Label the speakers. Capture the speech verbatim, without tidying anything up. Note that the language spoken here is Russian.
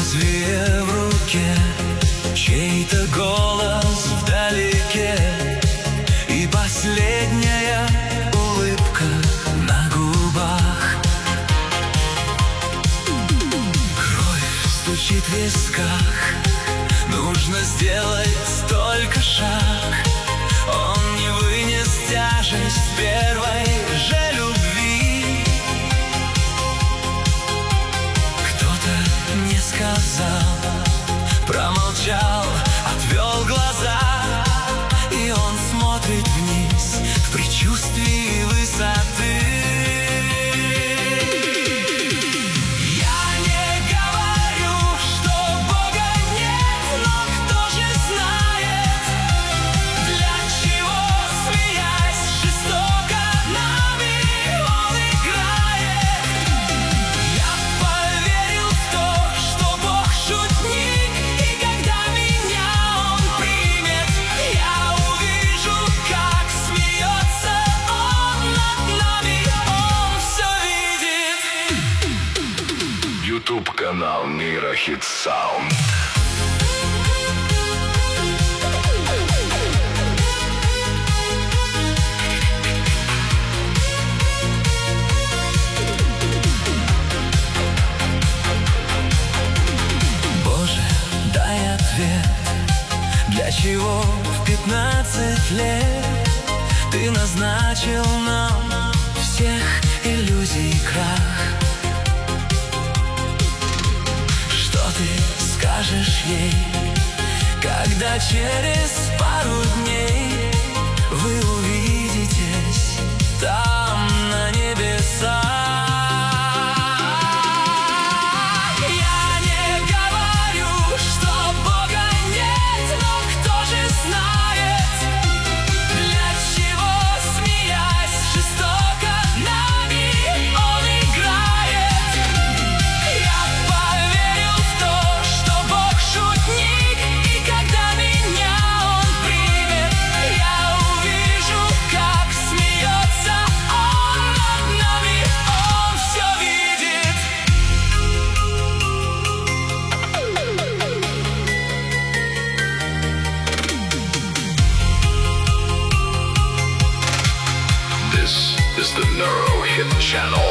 Speaker 1: лезвие в руке, чей-то голос вдалеке и последняя улыбка на губах. Кровь стучит в висках, нужно сделать только шаг. Он не вынес тяжесть первой же любви. Кто-то не сказал, промолчал, отвел глаза, и он смотрит вниз в предчувствии высоты.
Speaker 2: Ютуб-канал Мирохит Саунд.
Speaker 1: Боже, дай ответ, для чего в пятнадцать лет ты назначил нам всех иллюзий крах? Ты скажешь ей, когда через пару дней вы увидитесь там на небесах? Я не говорю, что Бога нет, но кто же знает, для чего, смеясь жестоко, нами Он играет. Я поверил в то, что Бог шутник, и когда меня Он примет, я увижу, как смеется Он над нами, Он все видит.
Speaker 2: This is the Neuro Hit Channel.